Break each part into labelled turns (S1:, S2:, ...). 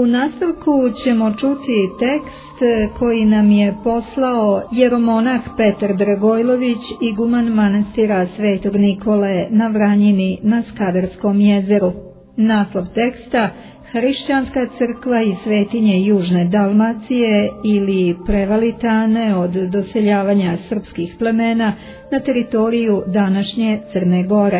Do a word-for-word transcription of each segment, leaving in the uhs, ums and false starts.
S1: U nastavku ćemo čuti tekst koji nam je poslao jeromonah Petar Dragojlović, iguman manastira Svetog Nikole na Vranjini na Skadarskom jezeru. Naslov teksta: Hrišćanska crkva i svetinje Južne Dalmacije ili prevalitane od doseljavanja srpskih plemena na teritoriju današnje Crne Gore.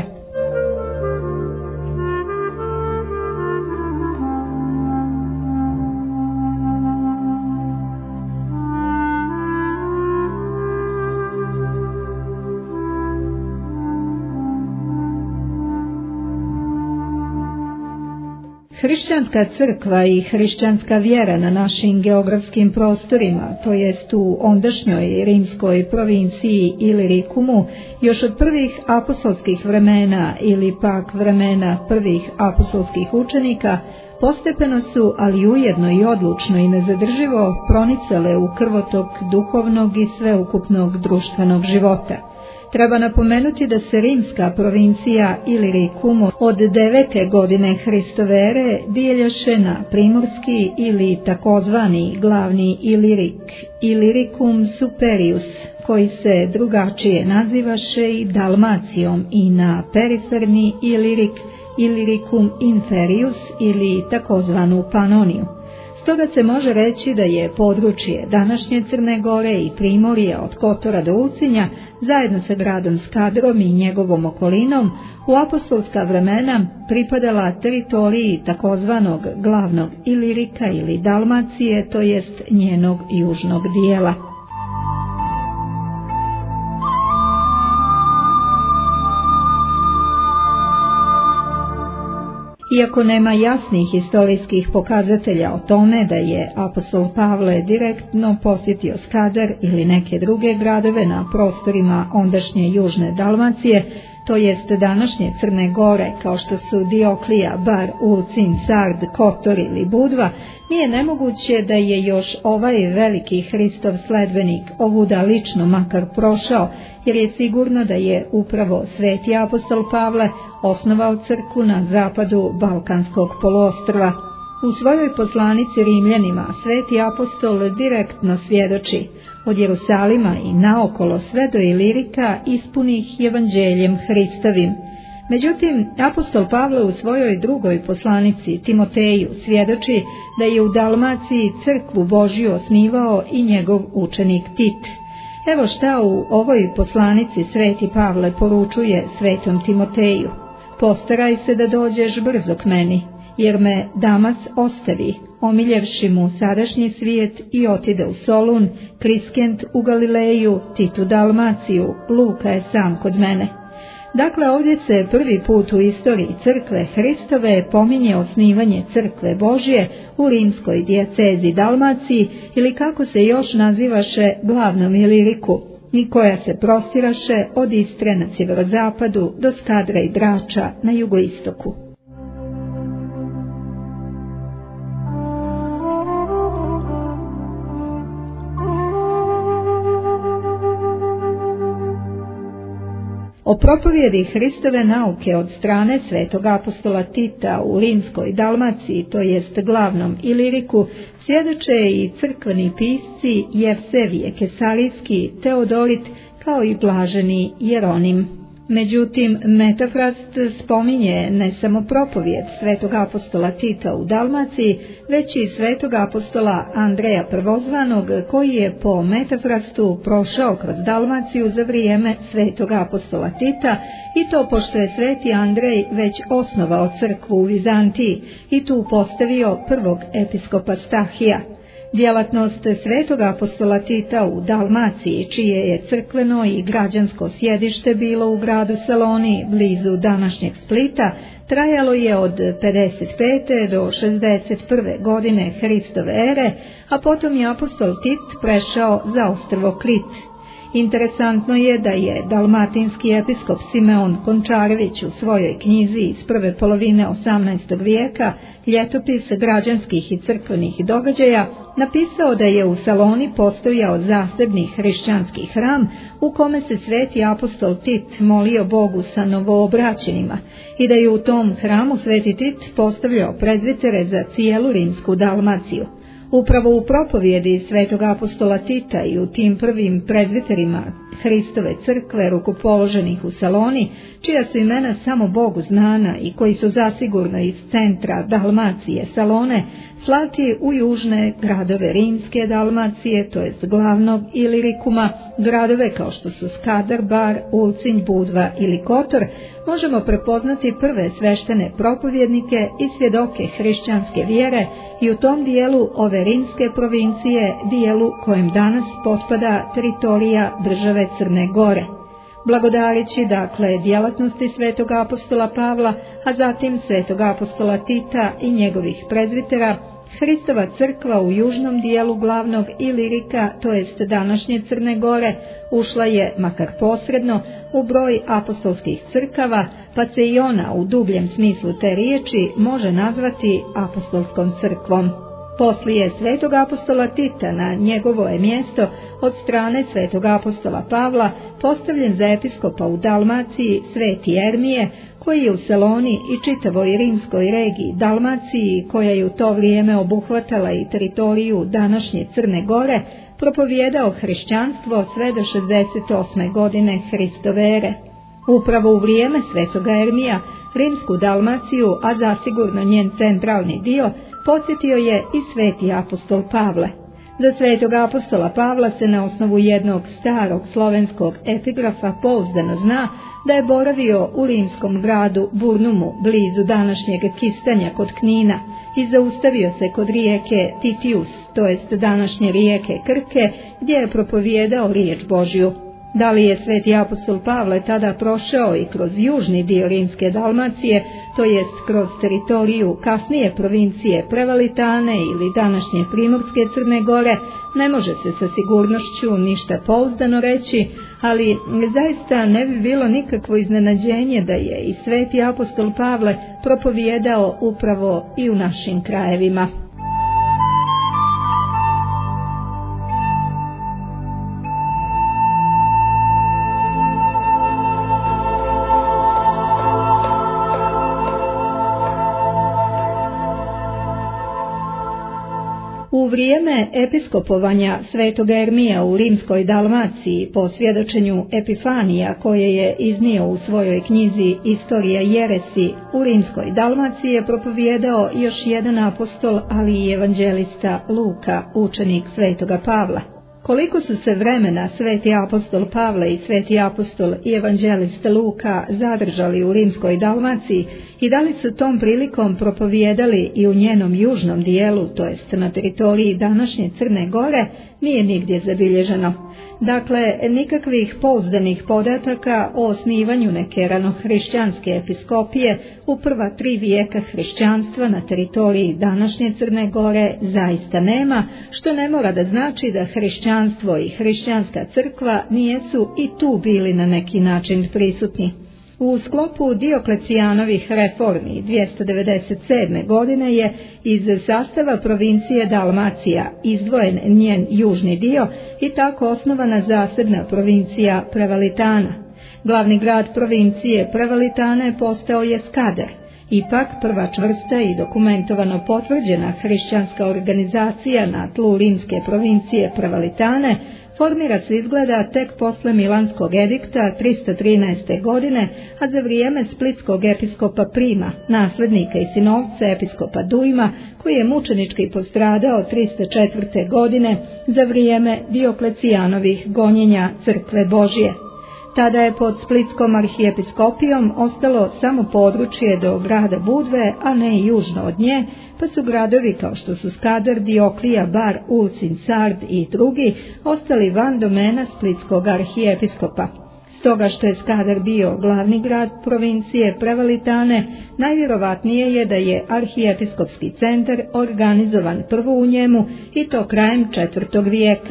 S1: Hrišćanska crkva i hrišćanska vjera na našim geografskim prostorima, to jest u ondašnjoj rimskoj provinciji Ilirikumu, još od prvih apostolskih vremena ili pak vremena prvih apostolskih učenika, postepeno su, ali ujedno i odlučno i nezadrživo, pronicale u krvotok duhovnog i sveukupnog društvenog života. Treba napomenuti da se rimska provincija Ilirikum od devete godine Hristove ere dijeljaše na primorski ili takozvani glavni Ilirik, Iliricum Superius, koji se drugačije nazivaše i Dalmacijom, i na periferni Ilirik, Iliricum Inferius ili takozvanu Panoniju. Stoga se može reći da je područje današnje Crne Gore i Primorje od Kotora do Ulcinja, zajedno sa gradom Skadrom i njegovom okolinom, u apostolska vremena pripadala teritoriji takozvanog glavnog Ilirika ili Dalmacije, to jest njenog južnog dijela. Iako nema jasnih historijskih pokazatelja o tome da je apostol Pavle direktno posjetio Skadar ili neke druge gradove na prostorima ondašnje Južne Dalmacije, to jest današnje Crne Gore, kao što su Dioklija, Bar, Ulcin, Sard, Kotor ili Budva, nije nemoguće da je još ovaj veliki Hristov sledbenik ovuda lično makar prošao, jer je sigurno da je upravo sveti apostol Pavle osnovao crkvu na zapadu Balkanskog poluostrva. U svojoj poslanici Rimljanima sveti apostol direktno svjedoči: od Jerusalima i naokolo sve do Ilirika ispunih evanđeljem Hristovim. Međutim, apostol Pavle u svojoj drugoj poslanici Timoteju svjedoči da je u Dalmaciji crkvu Božju osnivao i njegov učenik Tit. Evo šta u ovoj poslanici sveti Pavle poručuje svetom Timoteju: postaraj se da dođeš brzo k meni, jer me Damas ostavi, omiljevši mu sadašnji svijet, i otide u Solun, Kriskent u Galileju, Tit u Dalmaciju, Luka je sam kod mene. Dakle, ovdje se prvi put u istoriji crkve Hristove pominje osnivanje crkve Božje u rimskoj dijacezi Dalmaciji, ili kako se još nazivaše glavnom Iliriku, i koja se prostiraše od Istre na sjeverozapadu do Skadra i Drača na jugoistoku. O propovjedi Hristove nauke od strane svetog apostola Tita u rimskoj Dalmaciji, to jest glavnom Iliriku, svjedoče i crkveni pisci Jevsevije Kesarijski, Teodorit, kao i blaženi Jeronim. Međutim, Metafrast spominje ne samo propovjed svetog apostola Tita u Dalmaciji, već i svetog apostola Andreja Prvozvanog, koji je po Metafrastu prošao kroz Dalmaciju za vrijeme svetog apostola Tita, i to pošto je sveti Andrej već osnovao crkvu u Vizantiji i tu postavio prvog episkopa Stahija. Djelatnost svetog apostola Tita u Dalmaciji, čije je crkveno i građansko sjedište bilo u gradu Saloniji blizu današnjeg Splita, trajalo je od pedeset pete do šezdeset prve godine Hristove ere, a potom je apostol Tit prešao za ostrvo Krit. Interesantno je da je dalmatinski episkop Simeon Končarević u svojoj knjizi iz prve polovine osamnaestog vijeka Ljetopis građanskih i crkvenih događaja napisao da je u Saloni postojao zasebni hrišćanski hram u kome se sveti apostol Tit molio Bogu sa novoobraćenima i da je u tom hramu sveti Tit postavljao prezbitere za cijelu rimsku Dalmaciju. Upravo u propovjedi svetog apostola Tita i u tim prvim prezbiterima Hristove crkve rukopoloženih u Saloni, čija su imena samo Bogu znana i koji su zasigurno iz centra Dalmacije Salone, slati u južne gradove rimske Dalmacije, to jest glavnog Ilirikuma, gradove kao što su Skadar, Bar, Ulcinj, Budva ili Kotor, možemo prepoznati prve sveštene propovjednike i svjedoke hrišćanske vjere i u tom dijelu ove rimske provincije, dijelu kojem danas potpada teritorija države Crne Gore. Blagodarići dakle djelatnosti svetog apostola Pavla, a zatim svetog apostola Tita i njegovih prezbitera, Hristova crkva u južnom dijelu glavnog Ilirika, to jest današnje Crne Gore, ušla je, makar posredno, u broj apostolskih crkava, pa se i ona u dubljem smislu te riječi može nazvati apostolskom crkvom. Poslije svetog apostola Tita na njegovo je mjesto od strane svetog apostola Pavla postavljen za episkopa u Dalmaciji sveti Ermije, koji je u Saloni i čitavoj rimskoj regiji Dalmaciji, koja je u to vrijeme obuhvatala i teritoriju današnje Crne Gore, propovijedao hrišćanstvo sve do šezdeset osme godine Hristove ere. Upravo u vrijeme svetoga Ermija rimsku Dalmaciju, a zasigurno njen centralni dio, posjetio je i sveti apostol Pavle. Za svetog apostola Pavla se na osnovu jednog starog slovenskog epigrafa pouzdano zna da je boravio u rimskom gradu Burnumu, blizu današnjeg Kistanja kod Knina, i zaustavio se kod rijeke Titius, to jest današnje rijeke Krke, gdje je propovijedao riječ Božju. Da li je sveti apostol Pavle tada prošao i kroz južni dio rimske Dalmacije, to jest kroz teritoriju kasnije provincije Prevalitane ili današnje Primorske Crne Gore, ne može se sa sigurnošću ništa pouzdano reći, ali zaista ne bi bilo nikakvo iznenađenje da je i sveti apostol Pavle propovijedao upravo i u našim krajevima. U vrijeme episkopovanja svetog Ermija u rimskoj Dalmaciji, po svjedočenju Epifanija koje je iznio u svojoj knjizi Istorija jeresi, u rimskoj Dalmaciji je propovijedao još jedan apostol, ali i evanđelista Luka, učenik svetoga Pavla. Koliko su se vremena sveti apostol Pavle i sveti apostol i evanđelist Luka zadržali u rimskoj Dalmaciji i da li su tom prilikom propovijedali i u njenom južnom dijelu, to jest na teritoriji današnje Crne Gore, nije nigdje zabilježeno. Dakle, nikakvih pouzdanih podataka o osnivanju neke ranohrišćanske episkopije u prva tri vijeka hrišćanstva na teritoriji današnje Crne Gore zaista nema, što ne mora da znači da hrišćanstvo i hrišćanska crkva nijesu i tu bili na neki način prisutni. U sklopu Dioklecijanovih reformi dvjesto devedeset sedme. godine je iz sastava provincije Dalmacija izdvojen njen južni dio i tako osnovana zasebna provincija Prevalitana. Glavni grad provincije Prevalitane postao je Skadar. Ipak prva čvrsta i dokumentovano potvrđena hrišćanska organizacija na tlu rimske provincije Prevalitane formira se izgleda tek posle Milanskog edikta tristo trinaeste. godine, a za vrijeme splitskog episkopa Prima, nasljednika i sinovca episkopa Dujma, koji je mučenički postradao tristo četvrte. godine za vrijeme Dioklecijanovih gonjenja Crkve Božje. Tada je pod Splitskom arhijepiskopijom ostalo samo područje do grada Budve, a ne i južno od nje, pa su gradovi kao što su Skadar, Dioklija, Bar, Ulcinj, Sard i drugi ostali van domena Splitskog arhijepiskopa. Stoga što je Skadar bio glavni grad provincije Prevalitane, najvjerovatnije je da je arhijepiskopski centar organizovan prvo u njemu i to krajem četvrtog vijeka.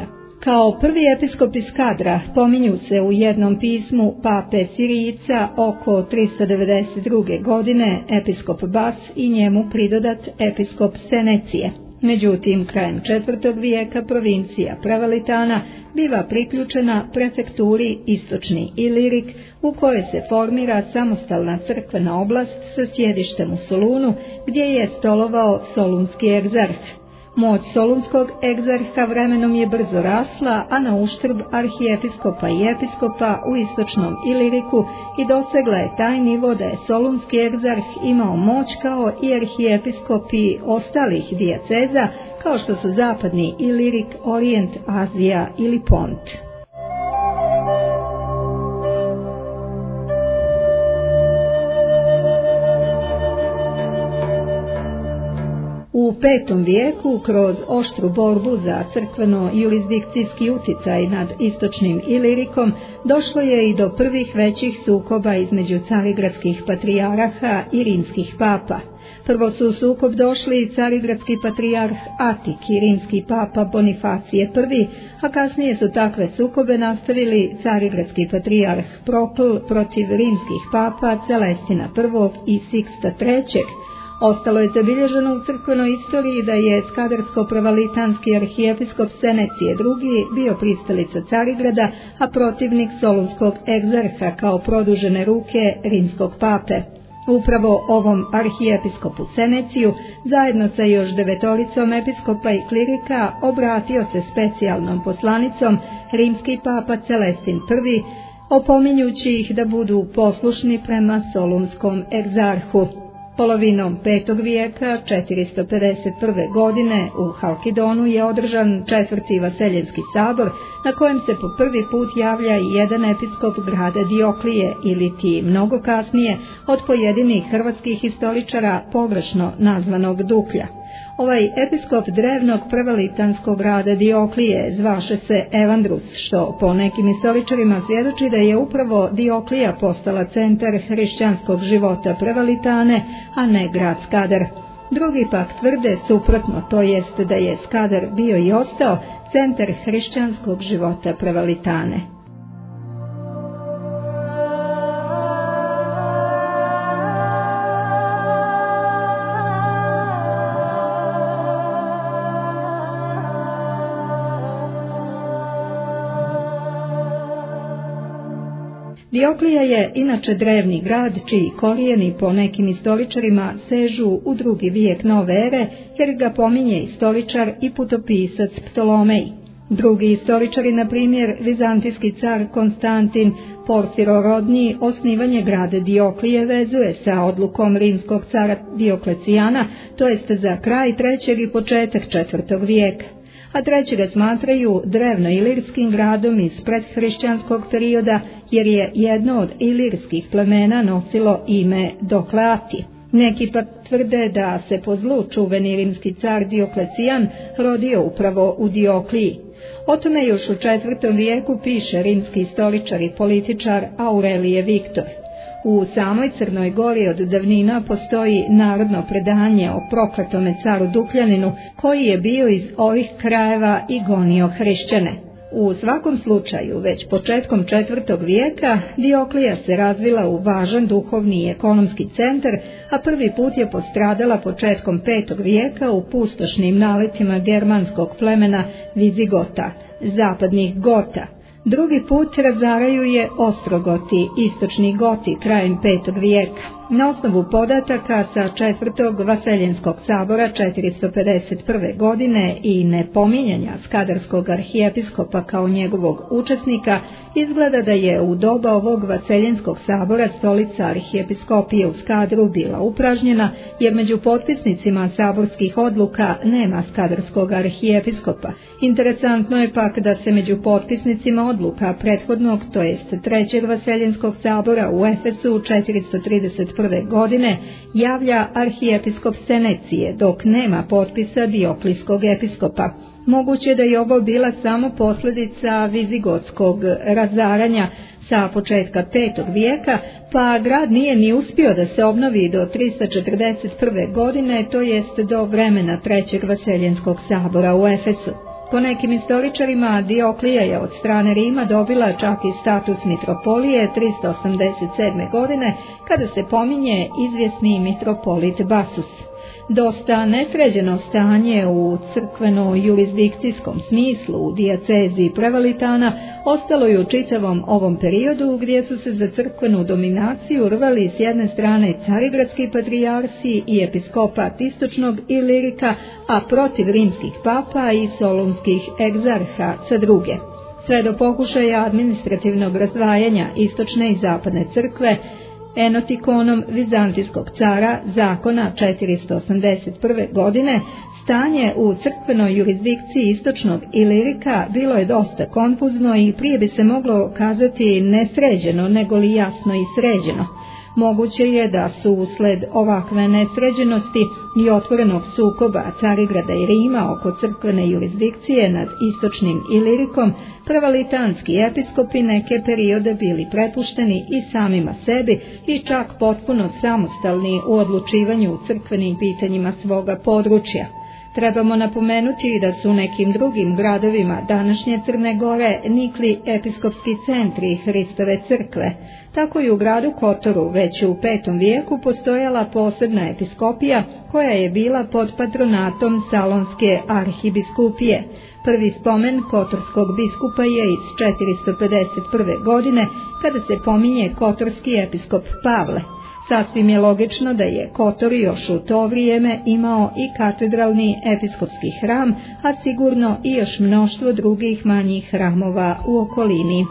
S1: Kao prvi episkop iz Skadra pominju se u jednom pismu pape Sirijca oko tristo devedeset druge. godine episkop Bas i njemu pridodat episkop Senecije. Međutim, krajem četvrtog vijeka provincija Prevalitana biva priključena prefekturi Istočni Ilirik, u kojoj se formira samostalna crkvena oblast sa sjedištem u Solunu, gdje je stolovao solunski egzarh. Moć solunskog egzarha vremenom je brzo rasla, a na uštrb arhijepiskopa i episkopa u istočnom Iliriku i dosegla je taj nivo da je solunski egzarh imao moć kao i arhijepiskopi ostalih dijaceza, kao što su zapadni Ilirik, Orijent, Azija ili Pont. U petom vijeku, kroz oštru borbu za crkveno-jurisdikcijski uticaj nad istočnim Ilirikom, došlo je i do prvih većih sukoba između carigradskih patrijaraha i rimskih papa. Prvo su u sukob došli carigradski patrijarh Atik i rimski papa Bonifacije I, a kasnije su takve sukobe nastavili carigradski patrijarh Prokl protiv rimskih papa Celestina I i Siksta trećeg. Ostalo je zabilježeno u crkvenoj istoriji da je skadarsko-prevalitanski arhijepiskop Senecije drugi bio pristalica Carigrada, a protivnik solunskog egzarha kao produžene ruke rimskog pape. Upravo ovom arhijepiskopu Seneciju, zajedno sa još devetoricom episkopa i klirika, obratio se specijalnom poslanicom rimski papa Celestin I, opominjući ih da budu poslušni prema solunskom egzarhu. Polovinom petog vijeka, četiristo pedeset prve. godine, u Halkidonu je održan četvrti Vaseljenski sabor, na kojem se po prvi put javlja i jedan episkop grada Dioklije, ili ti mnogo kasnije od pojedinih hrvatskih historičara pogrešno nazvanog Duklja. Ovaj episkop drevnog prevalitanskog grada Dioklije zvaše se Evandrus, što po nekim historičarima svjedoči da je upravo Dioklija postala centar hrišćanskog života Prevalitane, a ne grad Skadar. Drugi pak tvrde suprotno, to jest da je Skadar bio i ostao centar hrišćanskog života Prevalitane. Dioklija je inače drevni grad čiji korijeni po nekim istoričarima sežu u drugi vijek nove ere, jer ga pominje istoričar i putopisac Ptolomej. Drugi istoričari, na primjer vizantijski car Konstantin Porfirorodniji, osnivanje grada Dioklije vezuje sa odlukom rimskog cara Dioklecijana, to jest za kraj trećeg i početak četvrtog vijeka. A trećega smatraju drevno-ilirskim gradom iz predhrišćanskog perioda, jer je jedno od ilirskih plemena nosilo ime Dokleati. Neki pak tvrde da se po zlu čuveni rimski car Dioklecijan rodio upravo u Diokliji. O tome još u četvrtom vijeku piše rimski istoričar i političar Aurelije Viktor. U samoj Crnoj Gori od davnina postoji narodno predanje o prokletome caru Dukljaninu, koji je bio iz ovih krajeva i gonio hrišćane. U svakom slučaju, već početkom četvrtog vijeka, Dioklija se razvila u važan duhovni i ekonomski centar, a prvi put je postradala početkom petog vijeka u pustošnim naletima germanskog plemena Vizigota, zapadnih Gota. Drugi put razaraju je Ostrogoti, istočni Goti, krajem petog vijeka. Na osnovu podataka sa četvrtog Vaseljenskog sabora četiristo pedeset prve. godine i nepominjanja skadarskog arhijepiskopa kao njegovog učesnika, izgleda da je u doba ovog Vaseljenskog sabora stolica arhijepiskopije u Skadru bila upražnjena, jer među potpisnicima saborskih odluka nema skadarskog arhijepiskopa. Interesantno je pak da se među potpisnicima odluka prethodnog, to jest trećeg Vaseljenskog sabora u Efesu četiristo trideset prve. godine javlja arhijepiskop Senecije, dok nema potpisa Dioklijskog episkopa. Moguće da je ovo bila samo posljedica vizigotskog razaranja sa početka petog vijeka, pa grad nije ni uspio da se obnovi do tristo četrdeset prve. godine, to jest do vremena trećeg Vaseljenskog sabora u Efesu. Po nekim istoričarima Dioklija je od strane Rima dobila čak i status mitropolije tristo osamdeset sedme. godine, kada se pominje izvjesni mitropolit Basus. Dosta nesređeno stanje u crkveno-jurisdikcijskom smislu u dijacezi Prevalitana ostalo je u čitavom ovom periodu, gdje su se za crkvenu dominaciju rvali s jedne strane carigradski patrijarsi i episkopat istočnog Ilirika, a protiv rimskih papa i solunskih egzarha sa druge. Sve do pokušaja administrativnog razdvajanja istočne i zapadne crkve Enotikonom vizantijskog cara zakona četiristo osamdeset prve. godine, stanje u crkvenoj jurisdikciji istočnog Ilirika bilo je dosta konfuzno i prije bi se moglo kazati nesređeno nego li jasno i sređeno. Moguće je da su usled ovakve nesređenosti i otvorenog sukoba Carigrada i Rima oko crkvene jurisdikcije nad istočnim Ilirikom prevalitanski episkopi neke periode bili prepušteni i samima sebi i čak potpuno samostalni u odlučivanju u crkvenim pitanjima svoga područja. Trebamo napomenuti da su u nekim drugim gradovima današnje Crne Gore nikli episkopski centri Hristove crkve. Tako i u gradu Kotoru već u petom vijeku postojala posebna episkopija koja je bila pod patronatom Salonske arhibiskupije. Prvi spomen kotorskog biskupa je iz četiristo pedeset prve. godine, kada se pominje kotorski episkop Pavle. Sasvim je logično da je Kotor još u to vrijeme imao i katedralni episkopski hram, a sigurno i još mnoštvo drugih manjih hramova u okolini.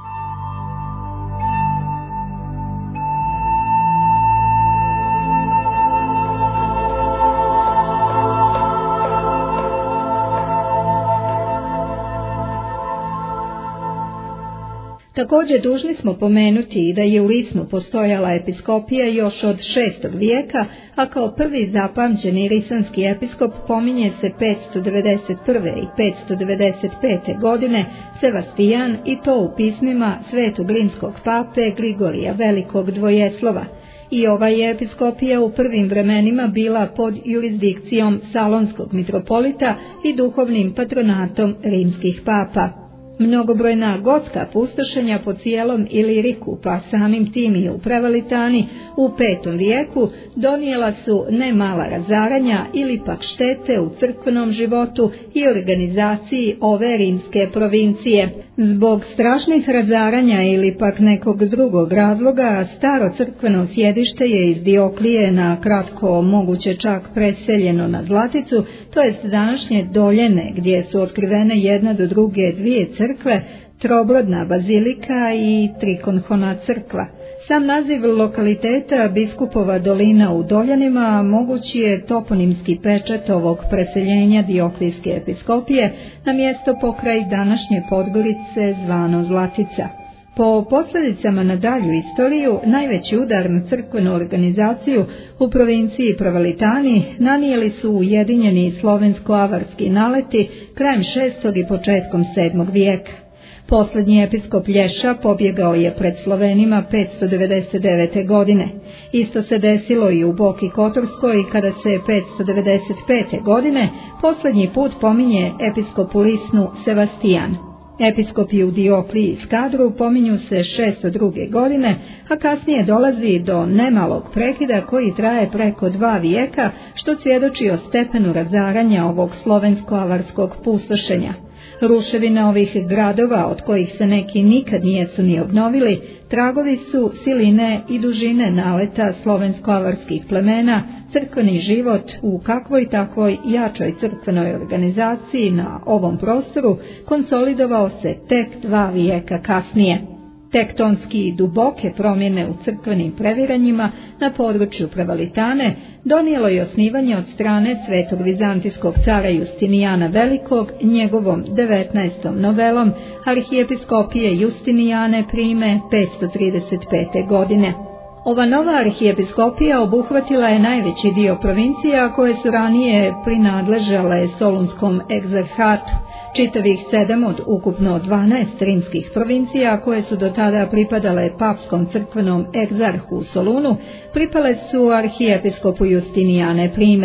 S1: Također dužni smo pomenuti da je u Risnu postojala episkopija još od šestog vijeka, a kao prvi zapamćeni risanski episkop pominje se petsto devedeset prve. i petsto devedeset pete. godine Sevastijan, i to u pismima svetog rimskog pape Grigorija Velikog Dvojeslova. I ova je episkopija u prvim vremenima bila pod jurisdikcijom Salonskog mitropolita i duhovnim patronatom rimskih papa. Mnogobrojna gotska pustošenja po cijelom Iliriku, pa samim tim i u Prevalitani u petom vijeku donijela su ne mala razaranja ili pak štete u crkvenom životu i organizaciji ove rimske provincije. Zbog strašnih razaranja ili pak nekog drugog razloga, staro crkveno sjedište je iz Dioklije na kratko moguće čak preseljeno na Zlaticu, to jest današnje Doljene, gdje su otkrivene jedna do druge dvije crkve, Trobrodna bazilika i Trikonhona crkva. Sam naziv lokaliteta Biskupova dolina u Doljanima mogući je toponimski pečat ovog preseljenja Dioklijske episkopije na mjesto pokraj današnje Podgorice zvano Zlatica. Po posljedicama na dalju istoriju, najveći udar na crkvenu organizaciju u provinciji Prevalitani nanijeli su ujedinjeni slovensko-avarski naleti krajem šestog i početkom sedmog vijeka. Posljednji episkop Lješa pobjegao je pred Slovenima petsto devedeset devete. godine. Isto se desilo i u Boki Kotorskoj kada se petsto devedeset pete. godine posljednji put pominje episkop u Lisnu Sevastijan. Episkopi u Diokliji i Skadru pominju se šesto druge. godine, a kasnije dolazi do nemalog prekida koji traje preko dva vijeka, što svjedoči o stepenu razaranja ovog slovensko-avarskog pustošenja. Ruševine ovih gradova, od kojih se neki nikad nijesu ni obnovili, tragovi su siline i dužine naleta slovensko-avarskih plemena, crkveni život u kakvoj takvoj jačoj crkvenoj organizaciji na ovom prostoru konsolidovao se tek dva vijeka kasnije. Tektonski i duboke promjene u crkvenim previranjima na području Prevalitane donijelo je osnivanje od strane svetog vizantijskog cara Justinijana Velikog njegovom devetnaestom novelom arhijepiskopije Justinijane Prime petsto trideset pete. godine. Ova nova arhijepiskopija obuhvatila je najveći dio provincija koje su ranije prinadležale Solunskom egzarhatu. Čitavih sedam od ukupno dvanaest rimskih provincija koje su do tada pripadale papskom crkvenom egzarhu u Solunu, pripale su arhijepiskopu Justinijane Prime.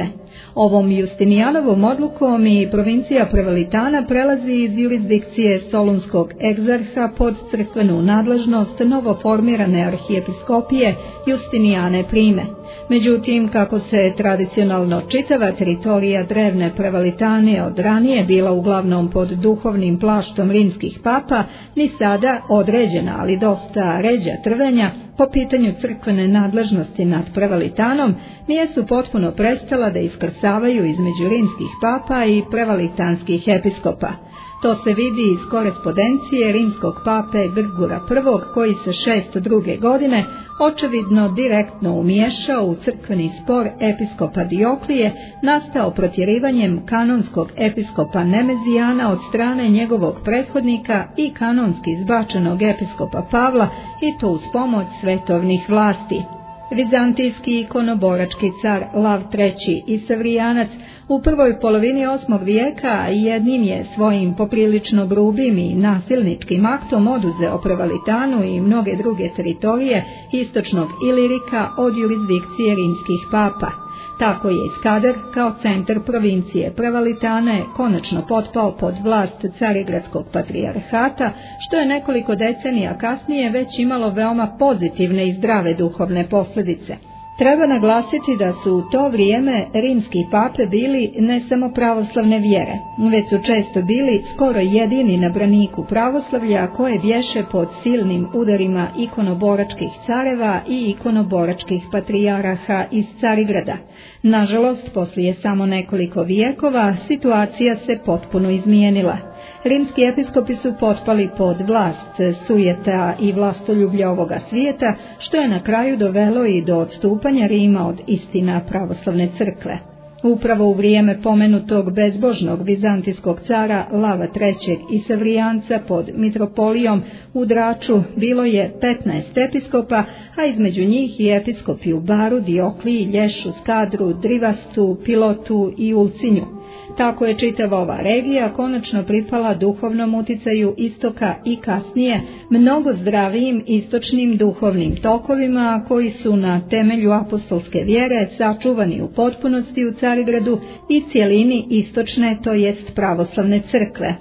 S1: Ovom Justinijanovom odlukom i provincija Prevalitana prelazi iz jurisdikcije Solunskog egzarha pod crkvenu nadležnost novoformirane arhijepiskopije Justinijane Prime. Međutim, kako se tradicionalno čitava teritorija drevne Prevalitane od ranije bila uglavnom pod duhovnim plaštom rimskih papa, ni sada određena, ali dosta ređa trvenja po pitanju crkvene nadležnosti nad Prevalitanom nijesu potpuno prestala da iskrsavaju između rimskih papa i prevalitanskih episkopa. To se vidi iz korespondencije rimskog pape Grgura prvog koji se šesto druge godine očevidno direktno umiješao u crkveni spor episkopa Dioklije, nastao protjerivanjem kanonskog episkopa Nemezijana od strane njegovog prethodnika i kanonski izbačenog episkopa Pavla, i to uz pomoć svetovnih vlasti. Vizantijski ikonoborački car Lav treći Isavrijanac u prvoj polovini osmog vijeka jednim je svojim poprilično grubim i nasilničkim aktom oduzeo Prevalitanu i mnoge druge teritorije istočnog Ilirika od jurisdikcije rimskih papa. Tako je Iskader kao centar provincije Prevalitane konačno potpao pod vlast Carigradskog patrijarhata, što je nekoliko decenija kasnije već imalo veoma pozitivne i zdrave duhovne posljedice. Treba naglasiti da su u to vrijeme rimski pape bili ne samo pravoslavne vjere, već su često bili skoro jedini na braniku pravoslavlja koje bješe pod silnim udarima ikonoboračkih careva i ikonoboračkih patrijaraha iz Carigrada. Nažalost, poslije samo nekoliko vijekova situacija se potpuno izmijenila. Rimski episkopi su potpali pod vlast sujeta i vlastoljublja ovoga svijeta, što je na kraju dovelo i do odstupanja Rima od istina pravoslavne crkve. Upravo u vrijeme pomenutog bezbožnog vizantijskog cara Lava trećeg Isavrijanca pod mitropolijom u Draču bilo je petnaest episkopa, a između njih i episkopi u Baru, Diokliji, Lješu, Skadru, Drivastu, Pilotu i Ulcinju. Tako je čitava ova regija konačno pripala duhovnom uticaju istoka i kasnije mnogo zdravijim istočnim duhovnim tokovima koji su na temelju apostolske vjere sačuvani u potpunosti u Carigradu i cijelini istočne, to jest pravoslavne crkve.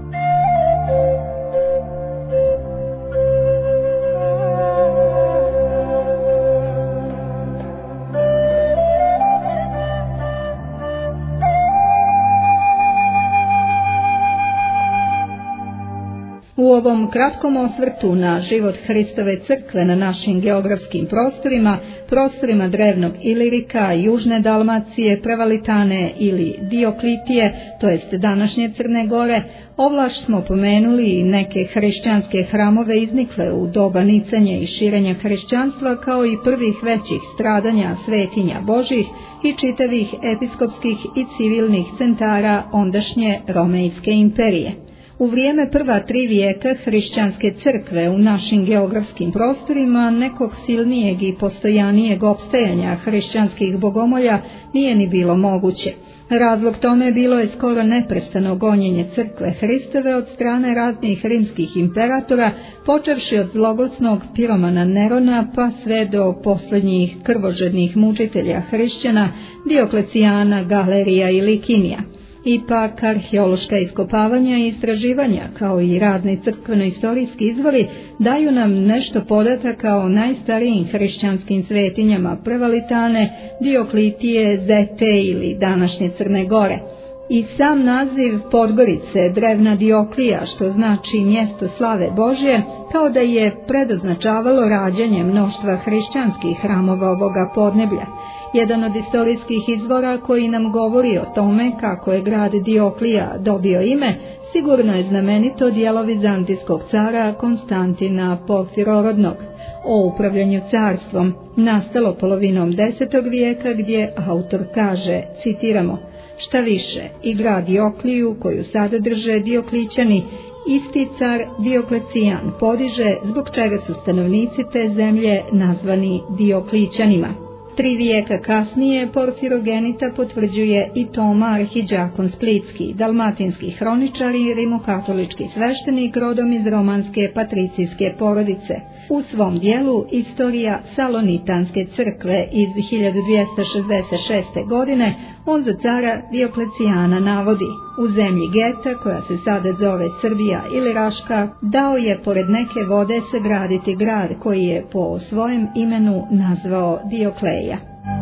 S1: U ovom kratkom osvrtu na život Hristove crkve na našim geografskim prostorima, prostorima drevnog Ilirika, južne Dalmacije, Prevalitane ili Dioklitije, to jest današnje Crne Gore, ovlaš smo pomenuli i neke hrišćanske hramove iznikle u doba nicanja i širenja hrišćanstva, kao i prvih većih stradanja svetinja Božih i čitavih episkopskih i civilnih centara ondašnje Romejske imperije. U vrijeme prva tri vijeka hrišćanske crkve u našim geografskim prostorima nekog silnijeg i postojanijeg opstajanja hrišćanskih bogomolja nije ni bilo moguće. Razlog tome bilo je skoro neprestano gonjenje crkve Hristove od strane raznih rimskih imperatora, počevši od zloglasnog piromana Nerona pa sve do posljednjih krvožednih mučitelja hrišćana Dioklecijana, Galerija i Likinija. Ipak arheološka iskopavanja i istraživanja, kao i razni crkveno-istorijski izvori, daju nam nešto podataka o najstarijim hrišćanskim svetinjama Prevalitane, Dioklitije, Zete ili današnje Crne Gore. I sam naziv Podgorice, drevna Dioklija, što znači mjesto slave Božje, kao da je predoznačavalo rađanje mnoštva hrišćanskih hramova ovoga podneblja. Jedan od istorijskih izvora koji nam govori o tome kako je grad Dioklija dobio ime, sigurno je znamenito djelo vizantijskog cara Konstantina Porfirorodnog o upravljanju carstvom, nastalo polovinom desetog vijeka, gdje autor kaže, citiramo: "Šta više, i grad Diokliju, koju sada drže Dioklićani, isti car Dioklecijan podiže, zbog čega su stanovnici te zemlje nazvani Dioklićanima." Tri vijeka kasnije Porfirogenita potvrđuje i Toma Arhiđakon Splitski, dalmatinski hroničar i rimokatolički sveštenik rodom iz romanske patricijske porodice. U svom dijelu Istorija Salonitanske crkve iz hiljadu dvjesto šezdeset šeste. godine on za cara Dioklecijana navodi: u zemlji Geta, koja se sada zove Srbija ili Raška, dao je pored neke vode sagraditi grad koji je po svojem imenu nazvao Diokleja.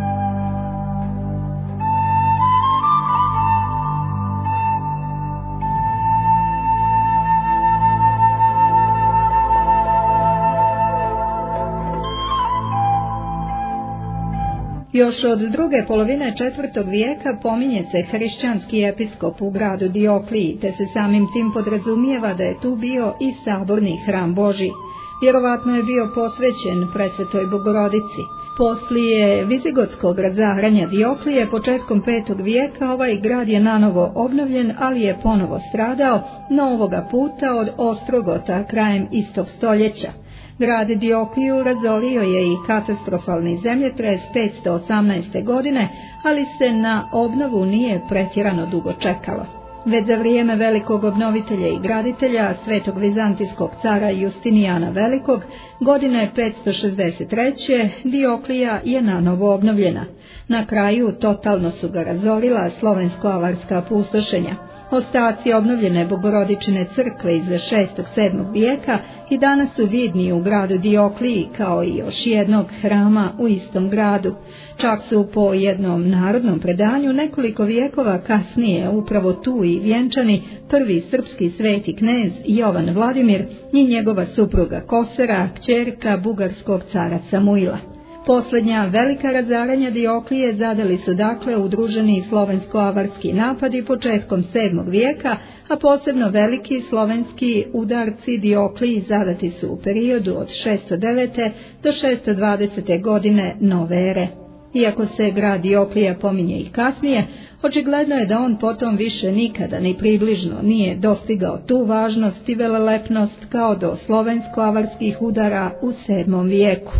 S1: Još od druge polovine četvrtog vijeka pominje se hrišćanski episkop u gradu Diokliji, te se samim tim podrazumijeva da je tu bio i saborni hram Božji. Vjerovatno je bio posvećen Presvetoj Bogorodici. Poslije vizigotskog razaranja Dioklije početkom petog vijeka ovaj grad je nanovo obnovljen, ali je ponovo stradao, no ovoga puta od Ostrogota krajem istog stoljeća. Grad Diokliju razorio je i katastrofalni zemljotres petsto osamnaeste. godine, ali se na obnovu nije pretjerano dugo čekalo. Već za vrijeme velikog obnovitelja i graditelja, svetog vizantijskog cara Justinijana Velikog, godine petsto šezdeset treće. Dioklija je nanovo obnovljena. Na kraju totalno su ga razorila slovensko-avarska pustošenja. Ostaci obnovljene Bogorodičine crkve iz šestog sedmog. vijeka i danas su vidni u gradu Diokliji, kao i još jednog hrama u istom gradu. Čak su po jednom narodnom predanju nekoliko vijekova kasnije upravo tu i vjenčani prvi srpski sveti knez Jovan Vladimir i njegova supruga Kosera, kćerka bugarskog cara Samuila. Posljednja velika razaranja Dioklije zadali su dakle udruženi slovensko-avarski napadi početkom sedmog vijeka, a posebno veliki slovenski udarci Diokliji zadati su u periodu od šesto devete. do šesto dvadesete. godine nove ere. Iako se grad Dioklija pominje i kasnije, očigledno je da on potom više nikada ni približno nije dostigao tu važnost i velelepnost kao do slovensko-avarskih udara u sedmom vijeku.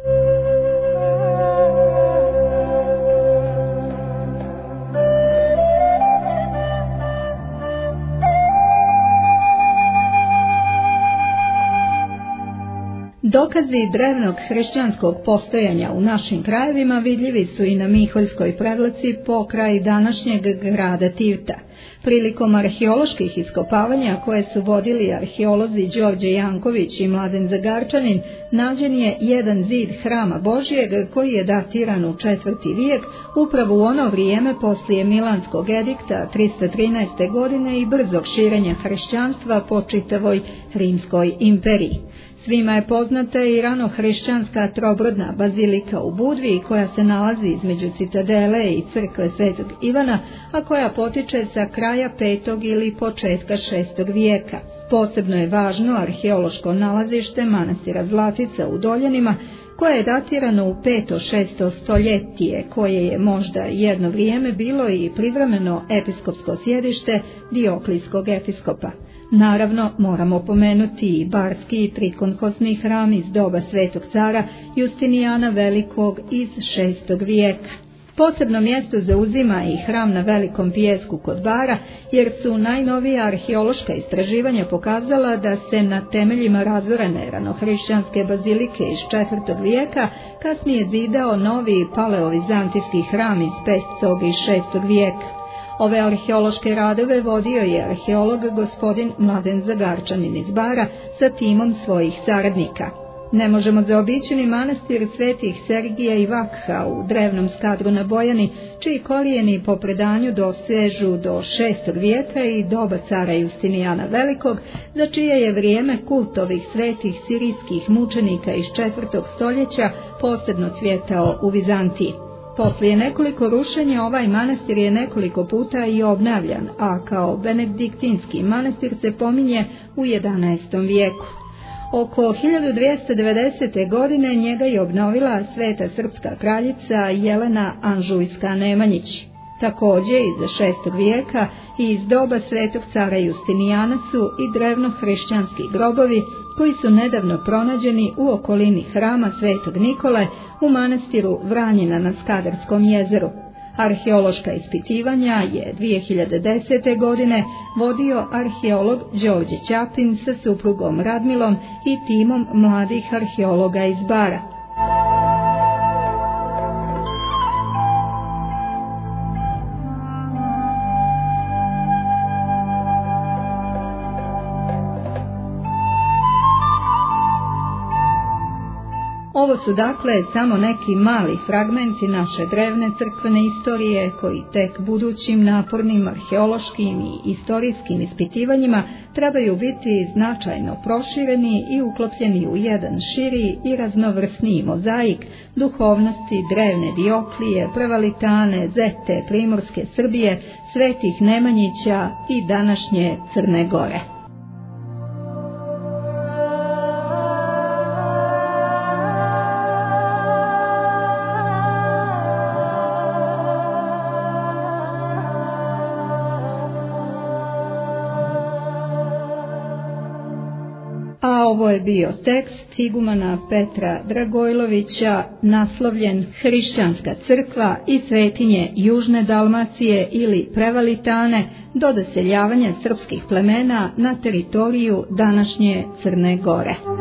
S1: Dokazi drevnog hrišćanskog postojanja u našim krajevima vidljivi su i na Miholjskoj prevlaci pokraj današnjeg grada Tivta. Prilikom arheoloških iskopavanja koje su vodili arheolozi Đorđe Janković i Mladen Zagarčanin, nađen je jedan zid hrama Božjeg koji je datiran u četvrti vijek, upravo u ono vrijeme poslije Milanskog edikta tristo trinaeste. godine i brzog širenja hrišćanstva po čitavoj Rimskoj imperiji. Svima je poznata i rano hrišćanska trobrodna bazilika u Budvi, koja se nalazi između citadele i crkve Svetog Ivana, a koja potiče sa kraja petog ili početka šestog vijeka. Posebno je važno arheološko nalazište manastira Zlatica u Doljanima, koje je datirano u peto šesto. stoljeće, koje je možda jedno vrijeme bilo i privremeno episkopsko sjedište Dioklijskog episkopa. Naravno, moramo pomenuti i barski i trikonhosni hram iz doba svetog cara Justinijana Velikog iz šestog vijeka. Posebno mjesto zauzima i hram na Velikom pijesku kod Bara, jer su najnovija arheološka istraživanja pokazala da se na temeljima razorene ranohrišćanske bazilike iz četvrtog vijeka kasnije zidao novi paleovizantijski hram iz petog i šestog vijeka. Ove arheološke radove vodio je arheolog gospodin Mladen Zagarčanin iz Bara sa timom svojih saradnika. Ne možemo zaobići ni manastir svetih Sergija i Vakha u drevnom Skadru na Bojani, čiji korijeni po predanju dosežu do šestog vijeka i doba cara Justinijana Velikog, za čije je vrijeme kult ovih svetih sirijskih mučenika iz četvrtog stoljeća posebno cvjetao u Vizantiji. Poslije nekoliko rušenja ovaj manastir je nekoliko puta i obnavljan, a kao benediktinski manastir se pominje u jedanaestom vijeku. Oko hiljadu dvjesto devedesete. godine njega je obnovila sveta srpska kraljica Jelena Anžujska-Nemanjić. Također iz šestog vijeka i iz doba svetog cara Justinijana su i drevno hrišćanski grobovi koji su nedavno pronađeni u okolini hrama Svetog Nikole u manastiru Vranjina na Skadarskom jezeru. Arheološka ispitivanja je dvije hiljade desete. godine vodio arheolog Đorđe Ćapin sa suprugom Radmilom i timom mladih arheologa iz Bara. Ovo su dakle samo neki mali fragmenti naše drevne crkvene istorije koji tek budućim napornim arheološkim i istorijskim ispitivanjima trebaju biti značajno prošireni i uklopljeni u jedan širi i raznovrsniji mozaik duhovnosti drevne Dioklije, Prevalitane, Zete, Primorske Srbije, Svetih Nemanjića i današnje Crne Gore. A ovo je bio tekst igumana Petra Dragojlovića naslovljen Hrišćanska crkva i svetinje Južne Dalmacije ili Prevalitane do doseljavanja srpskih plemena na teritoriju današnje Crne Gore.